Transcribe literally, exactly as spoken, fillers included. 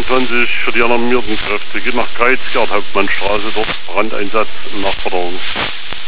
fünfundzwanzig für die alarmierten Kräfte. Geht nach Greiz, Gerd-Hauptmann-Straße, dort Brandeinsatz und Nachforderung.